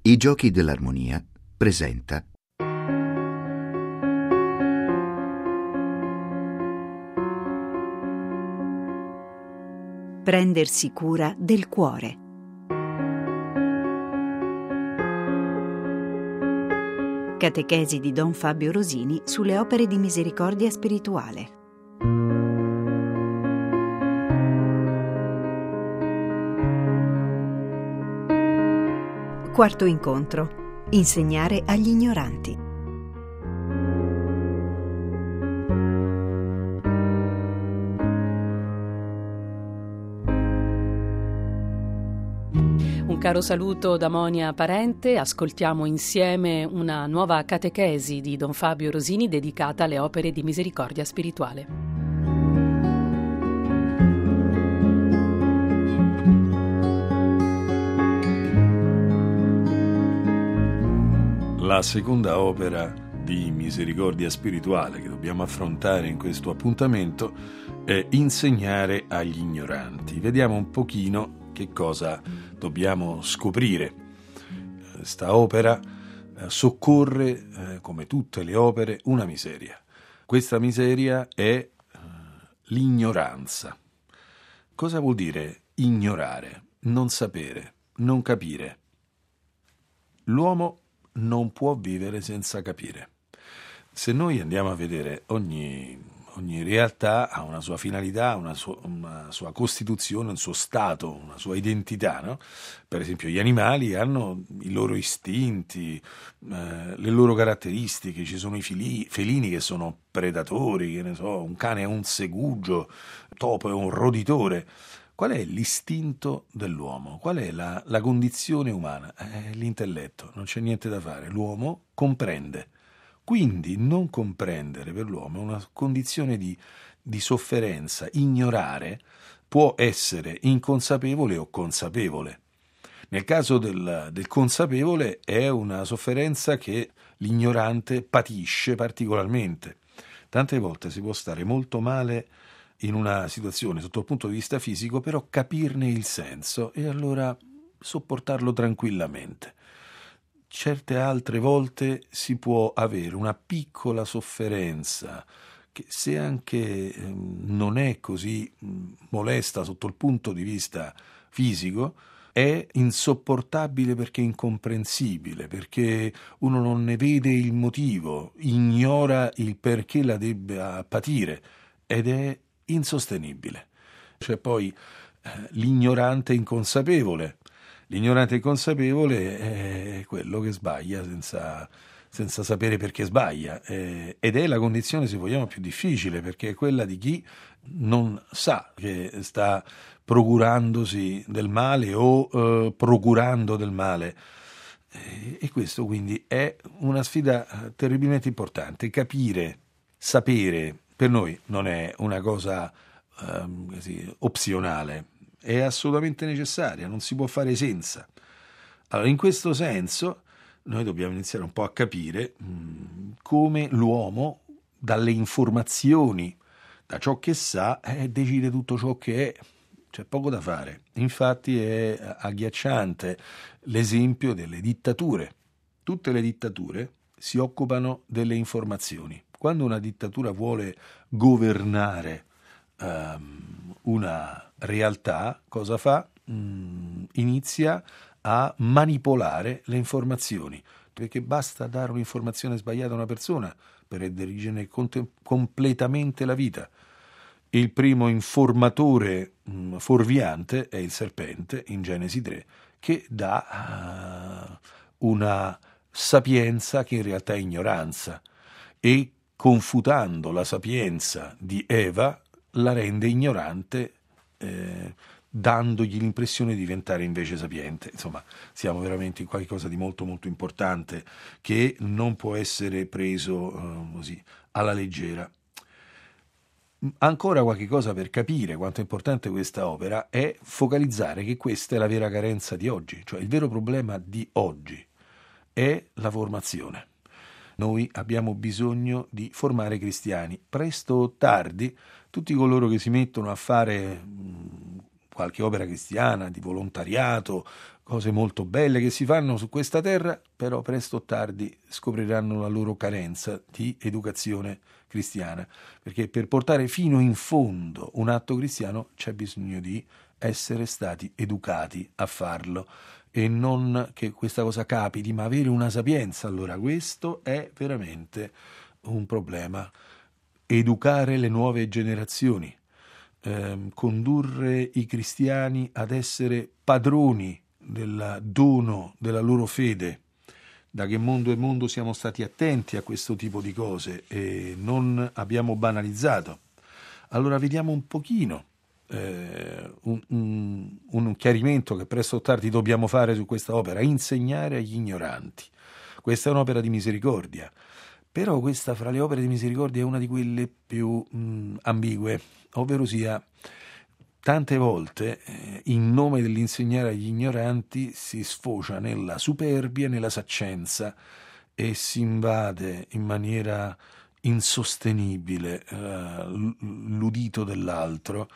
I Giochi dell'Armonia presenta Prendersi cura del cuore. Catechesi di Don Fabio Rosini sulle opere di misericordia spirituale. Quarto incontro. Insegnare agli ignoranti. Un caro saluto da Monia Parente. Ascoltiamo insieme una nuova catechesi di Don Fabio Rosini dedicata alle opere di misericordia spirituale. La seconda opera di misericordia spirituale che dobbiamo affrontare in questo appuntamento è insegnare agli ignoranti. Vediamo un pochino che cosa dobbiamo scoprire. Sta opera soccorre, come tutte le opere, una miseria. Questa miseria è l'ignoranza. Cosa vuol dire ignorare? Non sapere, non capire. L'uomo non può vivere senza capire. Se noi andiamo a vedere ogni realtà ha una sua finalità, una sua costituzione, un suo stato, una sua identità, no? Per esempio gli animali hanno i loro istinti, le loro caratteristiche. Ci sono i felini che sono predatori, che ne so, un cane è un segugio, il topo è un roditore. Qual è l'istinto dell'uomo? Qual è la condizione umana? È l'intelletto, non c'è niente da fare. L'uomo comprende. Quindi non comprendere per l'uomo è una condizione di sofferenza. Ignorare può essere inconsapevole o consapevole. Nel caso del consapevole è una sofferenza che l'ignorante patisce particolarmente. Tante volte si può stare molto male in una situazione sotto il punto di vista fisico, però capirne il senso e allora sopportarlo tranquillamente. Certe altre volte si può avere una piccola sofferenza che, se anche non è così molesta sotto il punto di vista fisico, è insopportabile perché è incomprensibile, perché uno non ne vede il motivo, ignora il perché la debba patire ed è insostenibile. C'è poi l'ignorante inconsapevole. L'ignorante inconsapevole è quello che sbaglia senza sapere perché sbaglia, ed è la condizione, se vogliamo, più difficile, perché è quella di chi non sa che sta procurandosi del male o procurando del male. E questo quindi è una sfida terribilmente importante. Capire, sapere, per noi non è una cosa così, opzionale, è assolutamente necessaria, non si può fare senza. Allora, in questo senso, noi dobbiamo iniziare un po' a capire come l'uomo, dalle informazioni, da ciò che sa, decide tutto ciò che è. C'è poco da fare. Infatti è agghiacciante l'esempio delle dittature. Tutte le dittature si occupano delle informazioni. Quando una dittatura vuole governare una realtà, cosa fa? Inizia a manipolare le informazioni, perché basta dare un'informazione sbagliata a una persona per dirigere completamente la vita. Il primo informatore fuorviante è il serpente in Genesi 3, che dà una sapienza che in realtà è ignoranza, e confutando la sapienza di Eva la rende ignorante, dandogli l'impressione di diventare invece sapiente. Insomma, siamo veramente in qualcosa di molto molto importante che non può essere preso così alla leggera. Ancora qualche cosa per capire quanto è importante questa opera è focalizzare che questa è la vera carenza di oggi, cioè il vero problema di oggi è la formazione. Noi abbiamo bisogno di formare cristiani. Presto o tardi, tutti coloro che si mettono a fare qualche opera cristiana, di volontariato, cose molto belle che si fanno su questa terra, però presto o tardi scopriranno la loro carenza di educazione cristiana, perché per portare fino in fondo un atto cristiano c'è bisogno di essere stati educati a farlo, e non che questa cosa capiti, ma avere una sapienza. Allora questo è veramente un problema. Educare le nuove generazioni, condurre i cristiani ad essere padroni del dono della loro fede. Da che mondo è mondo siamo stati attenti a questo tipo di cose e non abbiamo banalizzato. Allora vediamo un pochino un chiarimento che presto o tardi dobbiamo fare su questa opera: insegnare agli ignoranti. Questa è un'opera di misericordia, però questa fra le opere di misericordia è una di quelle più ambigue, ovvero sia tante volte in nome dell'insegnare agli ignoranti si sfocia nella superbia, nella saccenza, e si invade in maniera insostenibile l'udito dell'altro,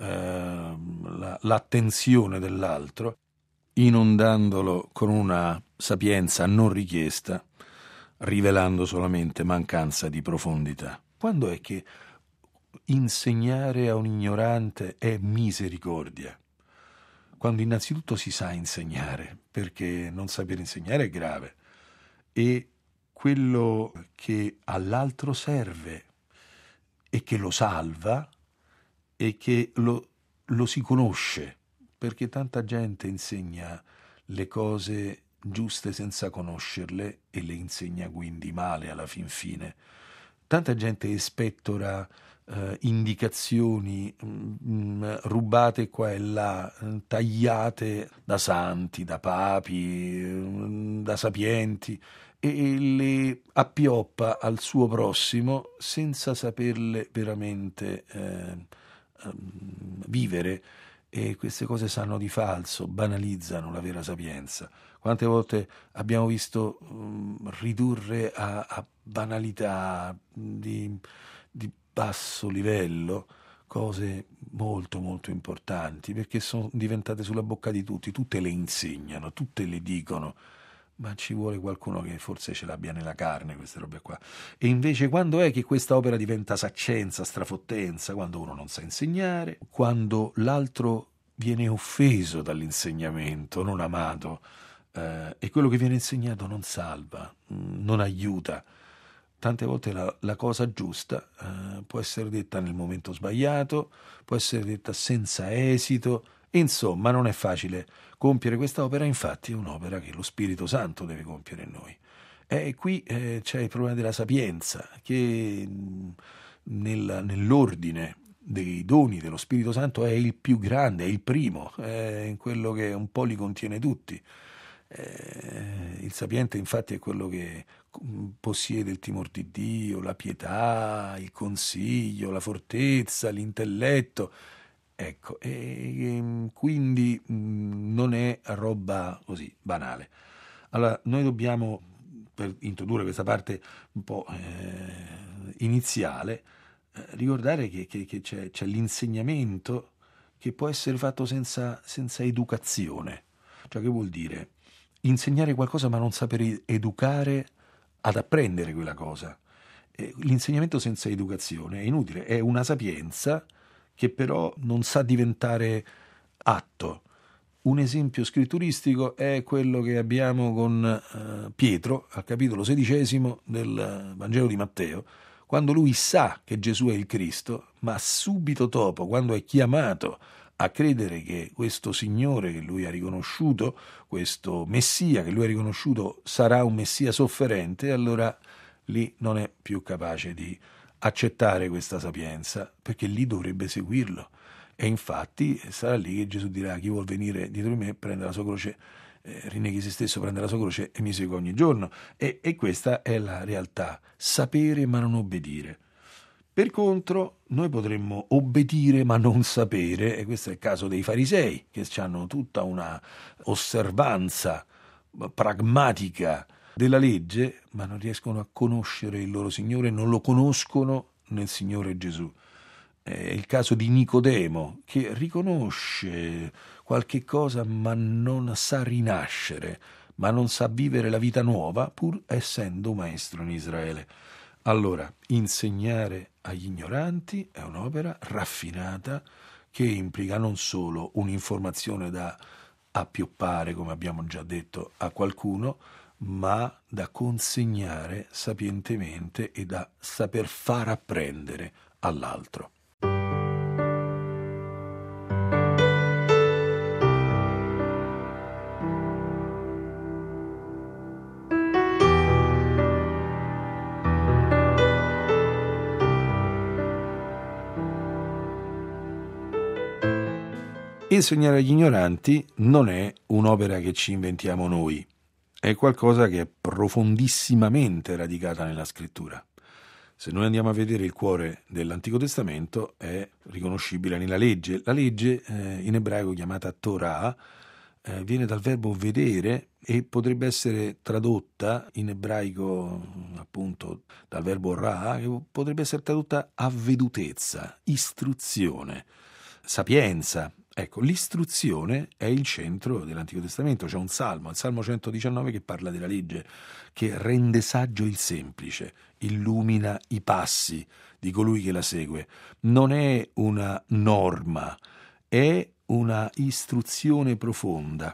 l'attenzione dell'altro, inondandolo con una sapienza non richiesta, rivelando solamente mancanza di profondità. Quando è che insegnare a un ignorante è misericordia? Quando innanzitutto si sa insegnare, perché non saper insegnare è grave, e quello che all'altro serve e che lo salva e che lo si conosce, perché tanta gente insegna le cose giuste senza conoscerle e le insegna quindi male alla fin fine. Tanta gente espettora indicazioni rubate qua e là, tagliate da santi, da papi, da sapienti, e le appioppa al suo prossimo senza saperle veramente vivere, e queste cose sanno di falso, banalizzano la vera sapienza. Quante volte abbiamo visto ridurre a banalità di basso livello cose molto molto importanti, perché sono diventate sulla bocca di tutti, tutte le insegnano, tutte le dicono, ma ci vuole qualcuno che forse ce l'abbia nella carne queste robe qua. E invece quando è che questa opera diventa saccenza, strafottenza? Quando uno non sa insegnare, quando l'altro viene offeso dall'insegnamento, non amato, e quello che viene insegnato non salva, non aiuta. Tante volte la cosa giusta può essere detta nel momento sbagliato, può essere detta senza esito. Insomma, non è facile compiere questa opera, infatti è un'opera che lo Spirito Santo deve compiere in noi. E qui c'è il problema della sapienza, che nell'ordine dei doni dello Spirito Santo è il più grande, è il primo, è quello che un po' li contiene tutti. Il sapiente infatti è quello che possiede il timore di Dio, la pietà, il consiglio, la fortezza, l'intelletto. Ecco, e quindi non è roba così banale. Allora, noi dobbiamo, per introdurre questa parte un po' iniziale, ricordare che c'è l'insegnamento che può essere fatto senza educazione. Cioè, che vuol dire? Insegnare qualcosa ma non sapere educare ad apprendere quella cosa. L'insegnamento senza educazione è inutile, è una sapienza che però non sa diventare atto. Un esempio scritturistico è quello che abbiamo con Pietro al capitolo 16 del Vangelo di Matteo, quando lui sa che Gesù è il Cristo, ma subito dopo, quando è chiamato a credere che questo Signore che lui ha riconosciuto, questo Messia che lui ha riconosciuto, sarà un Messia sofferente, allora lì non è più capace di accettare questa sapienza, perché lì dovrebbe seguirlo. E infatti sarà lì che Gesù dirà: chi vuol venire dietro di me prende la sua croce, rinneghi se stesso, prende la sua croce e mi segua ogni giorno. E questa è la realtà: sapere ma non obbedire. Per contro, noi potremmo obbedire ma non sapere, e questo è il caso dei farisei, che hanno tutta una osservanza pragmatica della legge, ma non riescono a conoscere il loro Signore, non lo conoscono nel Signore Gesù. È il caso di Nicodemo, che riconosce qualche cosa ma non sa rinascere, ma non sa vivere la vita nuova, pur essendo maestro in Israele. Allora, insegnare agli ignoranti è un'opera raffinata che implica non solo un'informazione da appioppare, come abbiamo già detto, a qualcuno, ma da consegnare sapientemente e da saper far apprendere all'altro. Insegnare agli ignoranti non è un'opera che ci inventiamo noi, è qualcosa che è profondissimamente radicata nella scrittura. Se noi andiamo a vedere il cuore dell'Antico Testamento è riconoscibile nella legge. La legge in ebraico chiamata Torah viene dal verbo vedere e potrebbe essere tradotta in ebraico appunto dal verbo ra, che potrebbe essere tradotta avvedutezza, istruzione, sapienza. Ecco, l'istruzione è il centro dell'Antico Testamento. C'è un salmo, il Salmo 119, che parla della legge, che rende saggio il semplice, illumina i passi di colui che la segue. Non è una norma, è una istruzione profonda.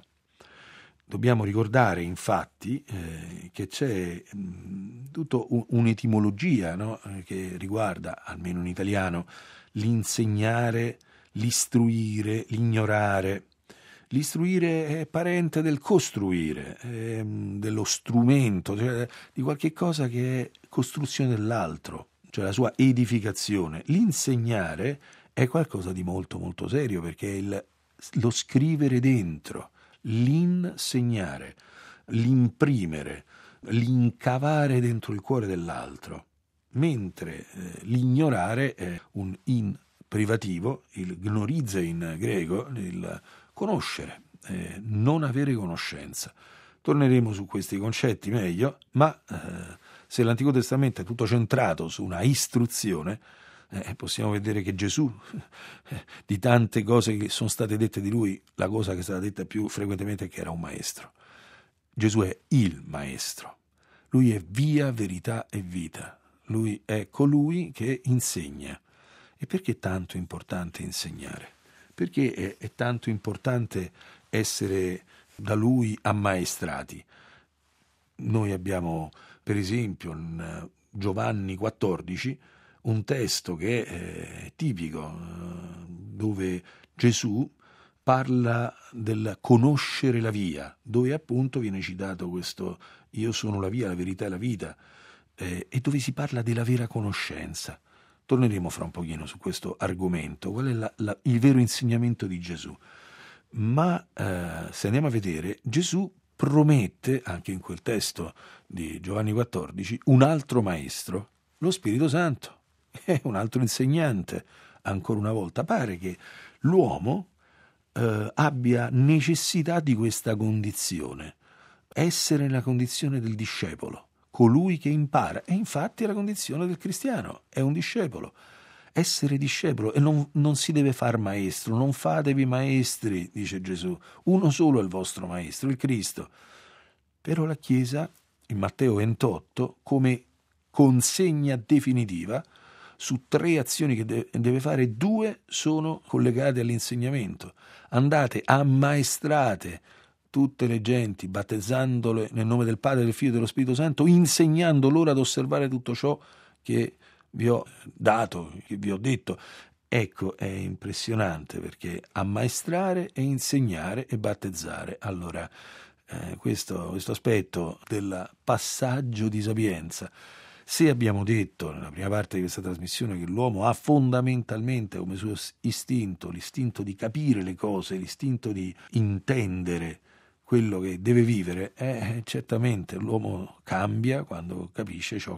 Dobbiamo ricordare infatti che c'è tutta un'etimologia, no? Che riguarda, almeno in italiano, l'insegnare, l'istruire, l'ignorare. L'istruire è parente del costruire, dello strumento, cioè di qualche cosa che è costruzione dell'altro, cioè la sua edificazione. L'insegnare è qualcosa di molto molto serio, perché è lo scrivere dentro, l'insegnare, l'imprimere, l'incavare dentro il cuore dell'altro, mentre l'ignorare è un in privativo, il gnorizze in greco, il conoscere, non avere conoscenza. Torneremo su questi concetti meglio, ma se l'Antico Testamento è tutto centrato su una istruzione, possiamo vedere che Gesù, di tante cose che sono state dette di lui, la cosa che è stata detta più frequentemente è che era un maestro. Gesù è il maestro, lui è via, verità e vita, lui è colui che insegna. E perché è tanto importante insegnare? Perché è tanto importante essere da lui ammaestrati? Noi abbiamo, per esempio, in Giovanni 14, un testo che è tipico, dove Gesù parla del conoscere la via, dove appunto viene citato questo io sono la via, la verità e la vita, e dove si parla della vera conoscenza. Torneremo fra un pochino su questo argomento, qual è il vero insegnamento di Gesù. Ma se andiamo a vedere, Gesù promette, anche in quel testo di Giovanni 14, un altro maestro, lo Spirito Santo, è un altro insegnante. Ancora una volta pare che l'uomo abbia necessità di questa condizione, essere nella condizione del discepolo, colui che impara, e infatti è la condizione del cristiano, è un discepolo. Essere discepolo, e non si deve far maestro, non fatevi maestri, dice Gesù, uno solo è il vostro maestro, il Cristo. Però la Chiesa, in Matteo 28, come consegna definitiva, su 3 azioni che deve fare, 2 sono collegate all'insegnamento. Andate, ammaestrate tutte le genti, battezzandole nel nome del Padre, del Figlio e dello Spirito Santo, insegnando loro ad osservare tutto ciò che vi ho dato, che vi ho detto. Ecco, è impressionante, perché ammaestrare e insegnare e battezzare. Allora, questo aspetto del passaggio di sapienza. Se abbiamo detto nella prima parte di questa trasmissione che l'uomo ha fondamentalmente come suo istinto l'istinto di capire le cose, l'istinto di intendere quello che deve vivere, certamente l'uomo cambia quando capisce ciò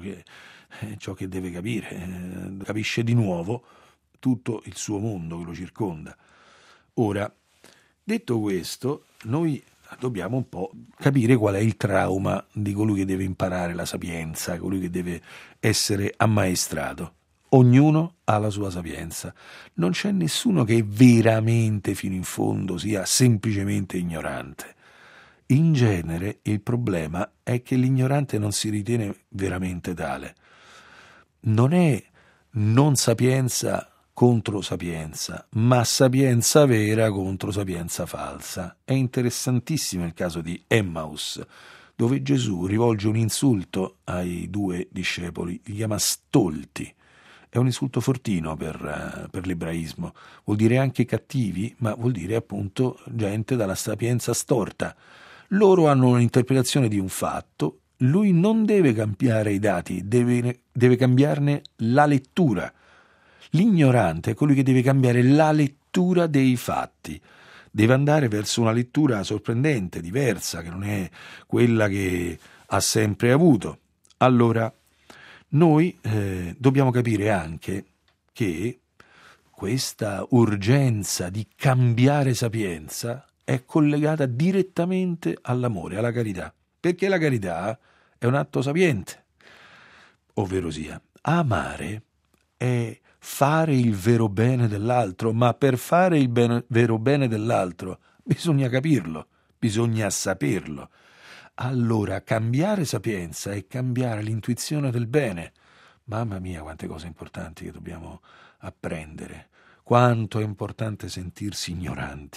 che deve capire, capisce di nuovo tutto il suo mondo che lo circonda. Ora, detto questo, noi dobbiamo un po' capire qual è il trauma di colui che deve imparare la sapienza, colui che deve essere ammaestrato. Ognuno ha la sua sapienza. Non c'è nessuno che veramente fino in fondo sia semplicemente ignorante. In genere il problema è che l'ignorante non si ritiene veramente tale. Non è non sapienza contro sapienza, ma sapienza vera contro sapienza falsa. È interessantissimo il caso di Emmaus, dove Gesù rivolge un insulto ai 2 discepoli, li chiama stolti. È un insulto fortino per l'ebraismo, vuol dire anche cattivi, ma vuol dire appunto gente dalla sapienza storta. Loro hanno un'interpretazione di un fatto, lui non deve cambiare i dati, deve cambiarne la lettura. L'ignorante è colui che deve cambiare la lettura dei fatti, deve andare verso una lettura sorprendente, diversa, che non è quella che ha sempre avuto. Allora, noi dobbiamo capire anche che questa urgenza di cambiare sapienza è collegata direttamente all'amore, alla carità, perché la carità è un atto sapiente, ovvero sia, amare è fare il vero bene dell'altro, ma per fare il vero bene dell'altro bisogna capirlo, bisogna saperlo. Allora, cambiare sapienza è cambiare l'intuizione del bene. Mamma mia, quante cose importanti che dobbiamo apprendere. Quanto è importante sentirsi ignoranti.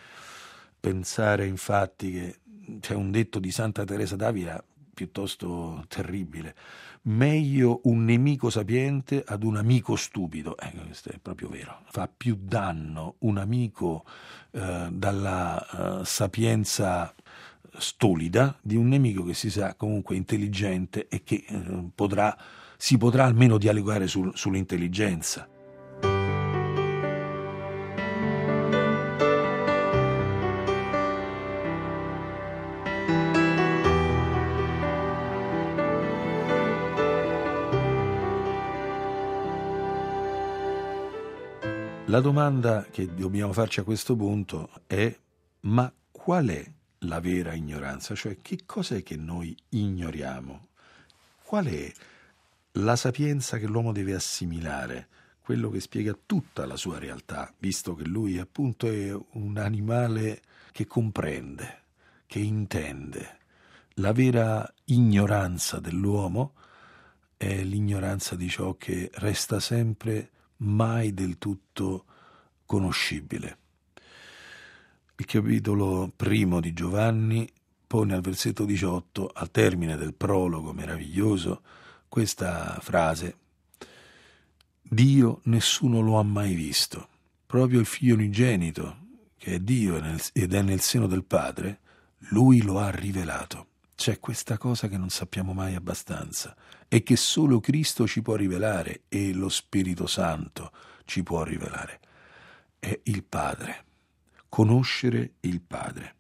Pensare infatti che c'è un detto di Santa Teresa d'Avila piuttosto terribile. Meglio un nemico sapiente ad un amico stupido. Questo è proprio vero. Fa più danno un amico dalla sapienza stolida di un nemico che si sa comunque intelligente e che si potrà almeno dialogare sull'intelligenza. La domanda che dobbiamo farci a questo punto è: ma qual è la vera ignoranza? Cioè, che cosa è che noi ignoriamo? Qual è la sapienza che l'uomo deve assimilare? Quello che spiega tutta la sua realtà, visto che lui appunto è un animale che comprende, che intende. La vera ignoranza dell'uomo è l'ignoranza di ciò che resta sempre mai del tutto conoscibile. Il capitolo 1 di Giovanni pone al versetto 18, al termine del prologo meraviglioso, questa frase: Dio nessuno lo ha mai visto, proprio il Figlio unigenito, che è Dio ed è nel seno del Padre, Lui lo ha rivelato. C'è questa cosa che non sappiamo mai abbastanza e che solo Cristo ci può rivelare e lo Spirito Santo ci può rivelare. È il Padre. Conoscere il Padre.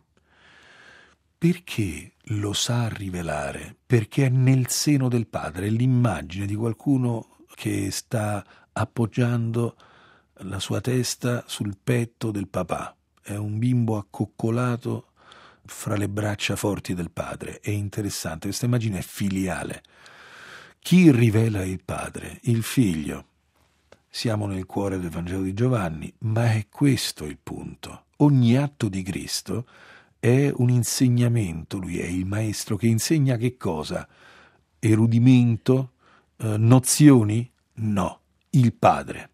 Perché lo sa rivelare? Perché è nel seno del Padre, è l'immagine di qualcuno che sta appoggiando la sua testa sul petto del papà. È un bimbo accoccolato fra le braccia forti del padre. È interessante, questa immagine è filiale. Chi rivela il Padre? Il Figlio. Siamo nel cuore del Vangelo di Giovanni, ma è questo il punto. Ogni atto di Cristo è un insegnamento, lui è il maestro che insegna che cosa? Erudimento? Nozioni? No, il Padre.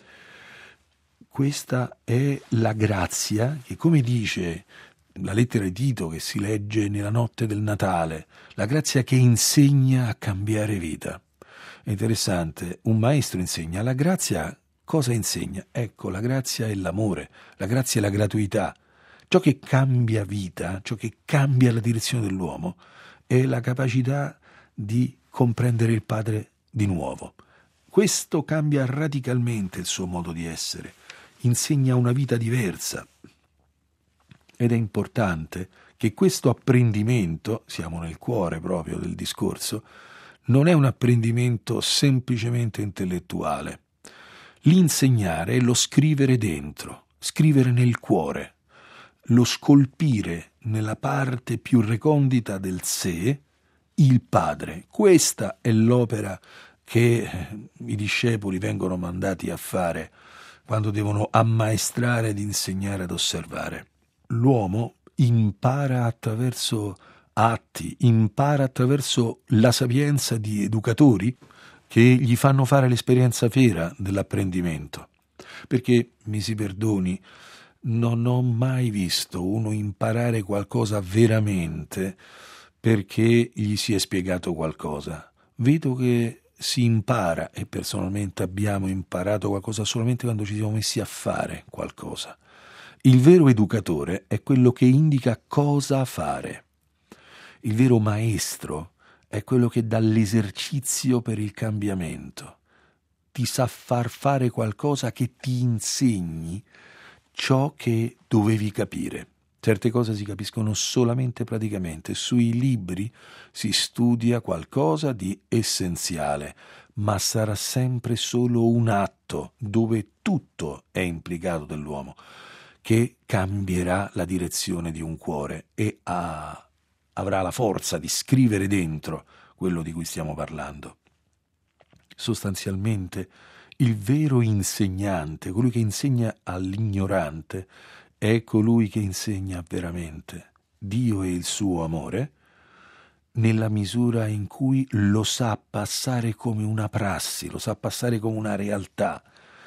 Questa è la grazia che, come dice la lettera di Tito che si legge nella notte del Natale, la grazia che insegna a cambiare vita. È interessante, un maestro insegna, la grazia cosa insegna? Ecco, la grazia è l'amore, la grazia è la gratuità. Ciò che cambia vita, ciò che cambia la direzione dell'uomo, è la capacità di comprendere il Padre di nuovo. Questo cambia radicalmente il suo modo di essere, insegna una vita diversa. Ed è importante che questo apprendimento, siamo nel cuore proprio del discorso, non è un apprendimento semplicemente intellettuale. L'insegnare è lo scrivere dentro, scrivere nel cuore, lo scolpire nella parte più recondita del sé, il Padre. Questa è l'opera che i discepoli vengono mandati a fare quando devono ammaestrare ed insegnare ad osservare. L'uomo impara attraverso atti, impara attraverso la sapienza di educatori che gli fanno fare l'esperienza vera dell'apprendimento. Perché, mi si perdoni, non ho mai visto uno imparare qualcosa veramente perché gli si è spiegato qualcosa. Vedo che si impara, e personalmente abbiamo imparato qualcosa solamente quando ci siamo messi a fare qualcosa. Il vero educatore è quello che indica cosa fare. Il vero maestro è quello che dà l'esercizio per il cambiamento. Ti sa far fare qualcosa che ti insegni ciò che dovevi capire. Certe cose si capiscono solamente praticamente. Sui libri si studia qualcosa di essenziale, ma sarà sempre solo un atto dove tutto è implicato dell'uomo, che cambierà la direzione di un cuore e avrà la forza di scrivere dentro quello di cui stiamo parlando. Sostanzialmente, il vero insegnante, colui che insegna all'ignorante, è colui che insegna veramente Dio e il suo amore nella misura in cui lo sa passare come una prassi, lo sa passare come una realtà.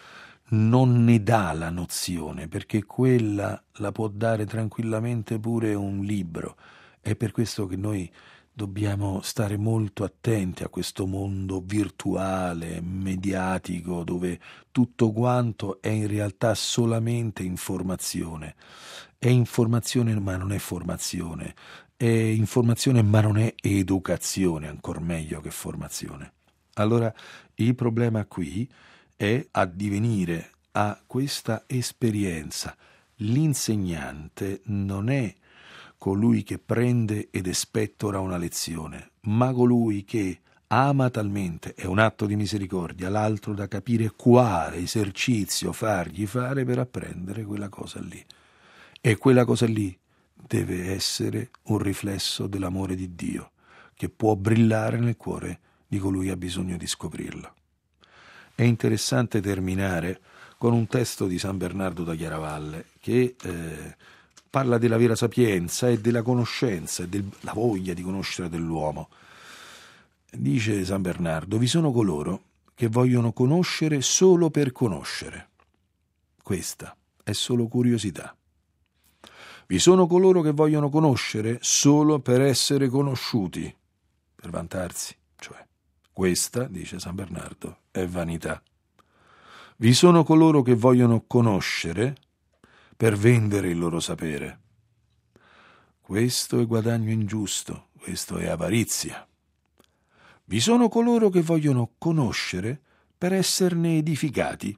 Non ne dà la nozione, perché quella la può dare tranquillamente pure un libro. È per questo che noi dobbiamo stare molto attenti a questo mondo virtuale, mediatico, dove tutto quanto è in realtà solamente informazione. È informazione ma non è formazione, è informazione ma non è educazione, ancor meglio che formazione. Allora il problema qui è addivenire a questa esperienza. L'insegnante non è colui che prende ed espettora una lezione, ma colui che ama talmente, è un atto di misericordia, l'altro da capire quale esercizio fargli fare per apprendere quella cosa lì. E quella cosa lì deve essere un riflesso dell'amore di Dio, che può brillare nel cuore di colui che ha bisogno di scoprirlo. È interessante terminare con un testo di San Bernardo da Chiaravalle che parla della vera sapienza e della conoscenza e della voglia di conoscere dell'uomo. Dice San Bernardo: vi sono coloro che vogliono conoscere solo per conoscere. Questa è solo curiosità. Vi sono coloro che vogliono conoscere solo per essere conosciuti, per vantarsi, cioè. Questa, dice San Bernardo, è vanità. Vi sono coloro che vogliono conoscere per vendere il loro sapere. Questo è guadagno ingiusto, questo è avarizia. Vi sono coloro che vogliono conoscere per esserne edificati.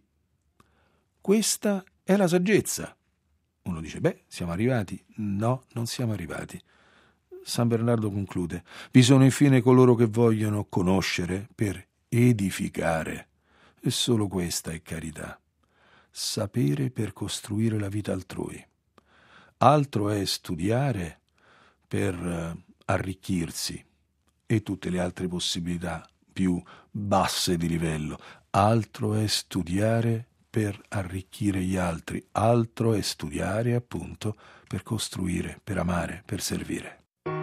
Questa è la saggezza. Uno dice: siamo arrivati? No, non siamo arrivati. San Bernardo conclude: vi sono infine coloro che vogliono conoscere per edificare. E solo questa è carità. Sapere per costruire la vita altrui. Altro è studiare per arricchirsi e tutte le altre possibilità più basse di livello. Altro è studiare per arricchire gli altri. Altro è studiare appunto per costruire, per amare, per servire.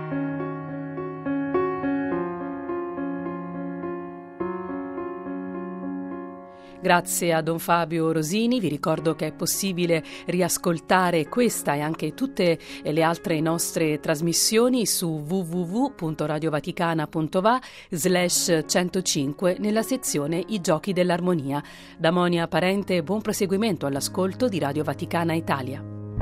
Grazie a Don Fabio Rosini. Vi ricordo che è possibile riascoltare questa e anche tutte le altre nostre trasmissioni su www.radiovaticana.va/105 nella sezione I Giochi dell'Armonia. Da Monia Parente, buon proseguimento all'ascolto di Radio Vaticana Italia.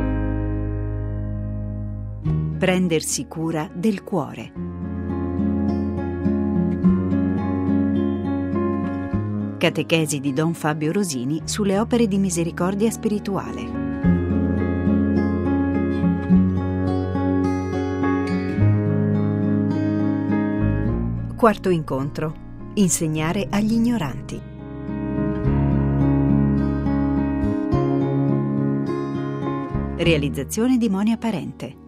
Prendersi cura del cuore. Catechesi di Don Fabio Rosini sulle opere di misericordia spirituale. Quarto incontro. Insegnare agli ignoranti. Realizzazione di Monia Parente.